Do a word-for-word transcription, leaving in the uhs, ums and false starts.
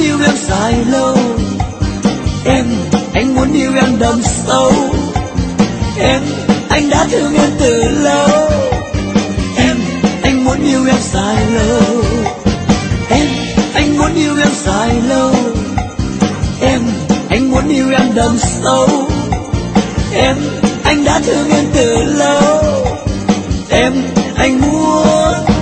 yêu em dài lâu. Em, anh muốn yêu em đậm sâu. Em, anh đã thương em từ lâu. Em, anh muốn yêu em dài lâu. Em, anh muốn yêu em dài lâu. Em, anh muốn yêu em đậm sâu. Em, anh đã thương em từ lâu. Em, anh muốn